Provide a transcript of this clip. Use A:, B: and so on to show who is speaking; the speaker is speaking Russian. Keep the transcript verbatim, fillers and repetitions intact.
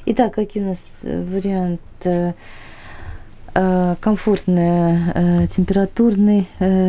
A: Итак, какие у нас э, вариант? э, э, Комфортный, э, температурный, э,